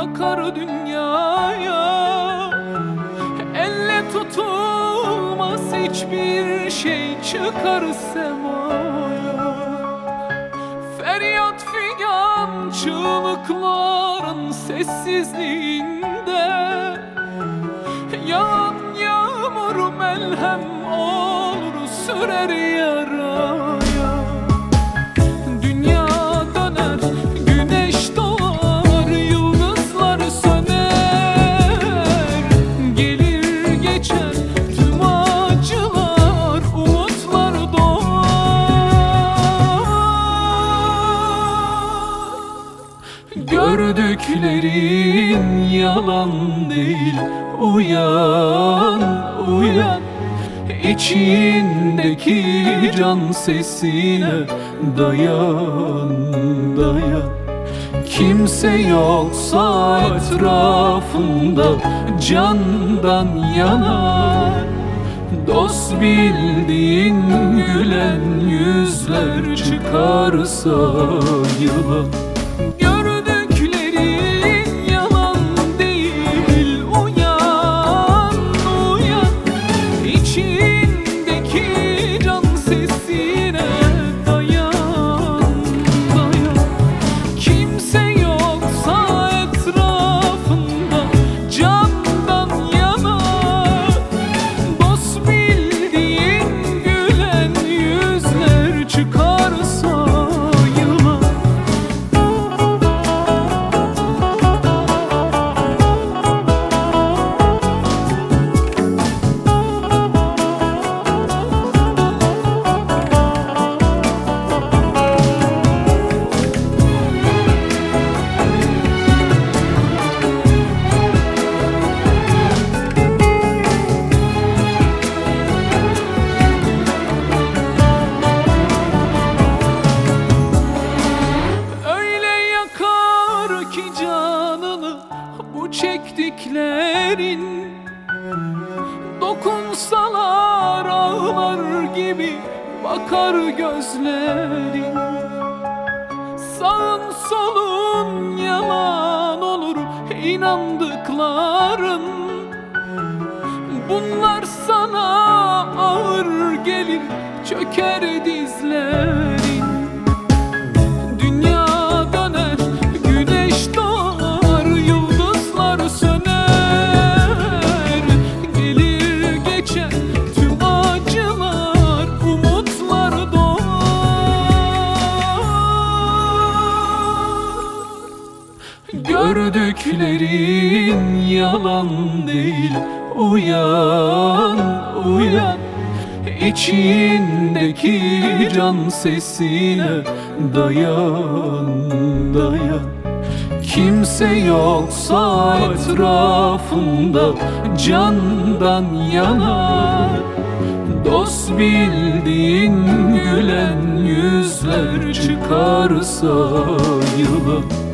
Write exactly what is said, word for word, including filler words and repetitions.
bakar dünyaya. Elle tutulmaz hiçbir şey çıkar semaya. Feryat figan çığlıkların sessizliğinde, yağan yağmur melhem olur sürer yaraya. Dünya döner, güneş doğar, yıldızlar söner. Gelir geçer tüm acılar, umutlar doğar. Gördüklerin yalan değil, uyan, uyan. İçindeki can sesine dayan, dayan. Kimse yoksa etrafında candan yana. Dost bildiğin gülen yüzler çıkarsa yılan. Çektiklerin dokunsalar ağlar gibi bakar gözlerin. Sağın solun yalan olur inandıkların. Bunlar sana ağır gelir, çöker dizlerin. Gördüklerin yalan değil, uyan, uyan. İçindeki can sesine dayan, dayan. Kimse yoksa etrafında candan yana. Dost bildiğin gülen yüzler çıkarsa yılan.